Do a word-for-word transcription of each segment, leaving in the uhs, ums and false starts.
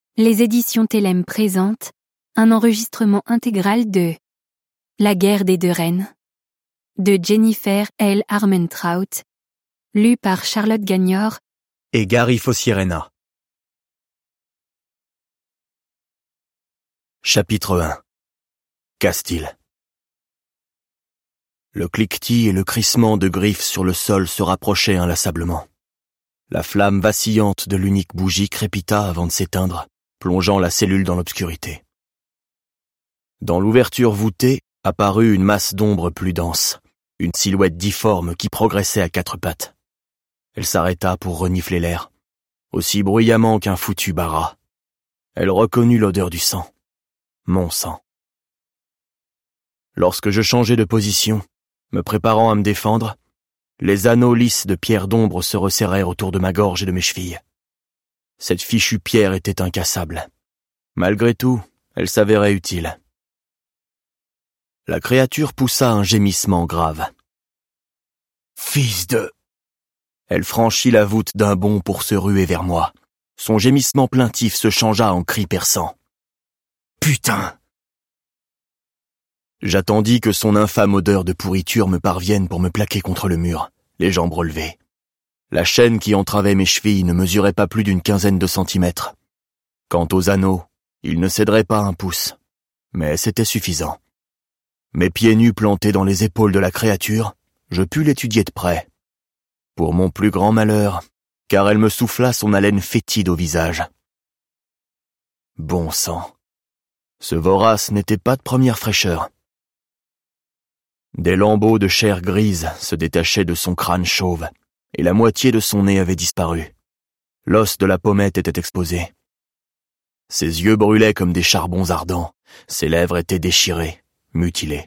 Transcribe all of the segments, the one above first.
Les éditions Télème présentent un enregistrement intégral de La guerre des deux reines de Jennifer L. Armentrout, lu par Charlotte Gagnor et Gary Fossierena. Chapitre un. Castille. Le cliquetis et le crissement de griffes sur le sol se rapprochaient inlassablement. La flamme vacillante de l'unique bougie crépita avant de s'éteindre, plongeant la cellule dans l'obscurité. Dans l'ouverture voûtée apparut une masse d'ombre plus dense, une silhouette difforme qui progressait à quatre pattes. Elle s'arrêta pour renifler l'air, aussi bruyamment qu'un foutu bara. Elle reconnut l'odeur du sang. Mon sang. Lorsque je changeai de position, me préparant à me défendre, les anneaux lisses de pierre d'ombre se resserrèrent autour de ma gorge et de mes chevilles. Cette fichue pierre était incassable. Malgré tout, elle s'avérait utile. La créature poussa un gémissement grave. « Fils de... » Elle franchit la voûte d'un bond pour se ruer vers moi. Son gémissement plaintif se changea en cri perçant. « Putain !» J'attendis que son infâme odeur de pourriture me parvienne pour me plaquer contre le mur, les jambes relevées. La chaîne qui entravait mes chevilles ne mesurait pas plus d'une quinzaine de centimètres. Quant aux anneaux, ils ne céderaient pas un pouce, mais c'était suffisant. Mes pieds nus plantés dans les épaules de la créature, je pus l'étudier de près. Pour mon plus grand malheur, car elle me souffla son haleine fétide au visage. Bon sang. Ce vorace n'était pas de première fraîcheur. Des lambeaux de chair grise se détachaient de son crâne chauve, et la moitié de son nez avait disparu. L'os de la pommette était exposé. Ses yeux brûlaient comme des charbons ardents, ses lèvres étaient déchirées, mutilées.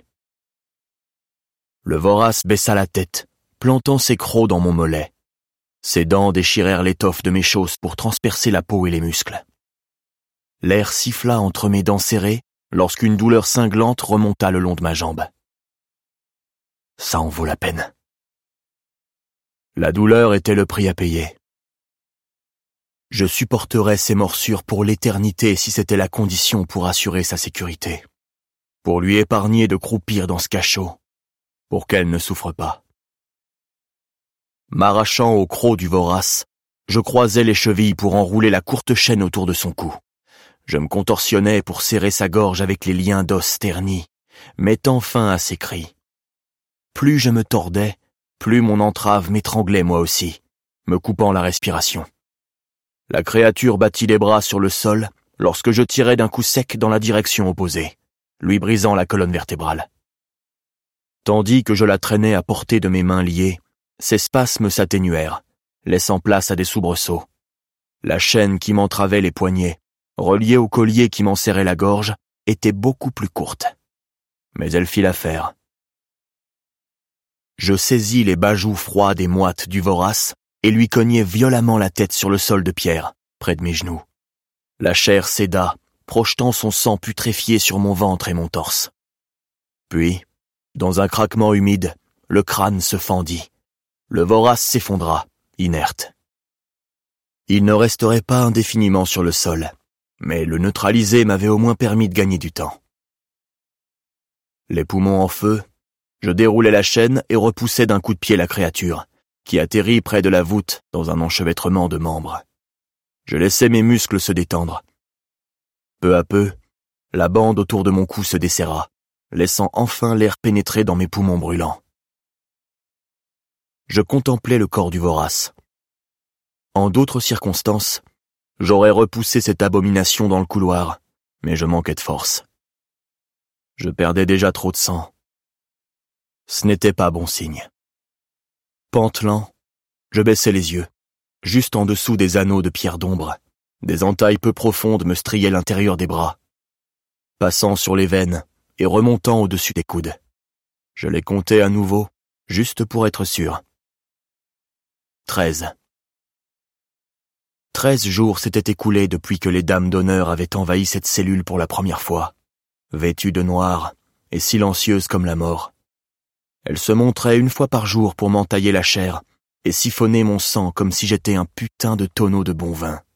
Le vorace baissa la tête, plantant ses crocs dans mon mollet. Ses dents déchirèrent l'étoffe de mes chausses pour transpercer la peau et les muscles. L'air siffla entre mes dents serrées lorsqu'une douleur cinglante remonta le long de ma jambe. Ça en vaut la peine. La douleur était le prix à payer. Je supporterais ces morsures pour l'éternité si c'était la condition pour assurer sa sécurité, pour lui épargner de croupir dans ce cachot, pour qu'elle ne souffre pas. M'arrachant au croc du vorace, je croisais les chevilles pour enrouler la courte chaîne autour de son cou. Je me contorsionnais pour serrer sa gorge avec les liens d'os ternis, mettant fin à ses cris. Plus je me tordais, plus mon entrave m'étranglait moi aussi, me coupant la respiration. La créature battit les bras sur le sol lorsque je tirai d'un coup sec dans la direction opposée, lui brisant la colonne vertébrale. Tandis que je la traînais à portée de mes mains liées, ses spasmes s'atténuèrent, laissant place à des soubresauts. La chaîne qui m'entravait les poignets, reliée au collier qui m'en serrait la gorge, était beaucoup plus courte. Mais elle fit l'affaire. Je saisis les bajoux froides et moites du vorace et lui cognai violemment la tête sur le sol de pierre, près de mes genoux. La chair céda, projetant son sang putréfié sur mon ventre et mon torse. Puis, dans un craquement humide, le crâne se fendit. Le vorace s'effondra, inerte. Il ne resterait pas indéfiniment sur le sol, mais le neutraliser m'avait au moins permis de gagner du temps. Les poumons en feu, je déroulai la chaîne et repoussai d'un coup de pied la créature, qui atterrit près de la voûte dans un enchevêtrement de membres. Je laissai mes muscles se détendre. Peu à peu, la bande autour de mon cou se desserra, laissant enfin l'air pénétrer dans mes poumons brûlants. Je contemplais le corps du vorace. En d'autres circonstances, j'aurais repoussé cette abomination dans le couloir, mais je manquais de force. Je perdais déjà trop de sang. Ce n'était pas bon signe. Pantelant, je baissai les yeux. Juste en dessous des anneaux de pierre d'ombre, des entailles peu profondes me striaient l'intérieur des bras, passant sur les veines et remontant au-dessus des coudes. Je les comptai à nouveau, juste pour être sûr. Treize. Treize jours s'étaient écoulés depuis que les dames d'honneur avaient envahi cette cellule pour la première fois, vêtues de noir et silencieuses comme la mort. Elles se montraient une fois par jour pour m'entailler la chair et siphonner mon sang comme si j'étais un putain de tonneau de bon vin.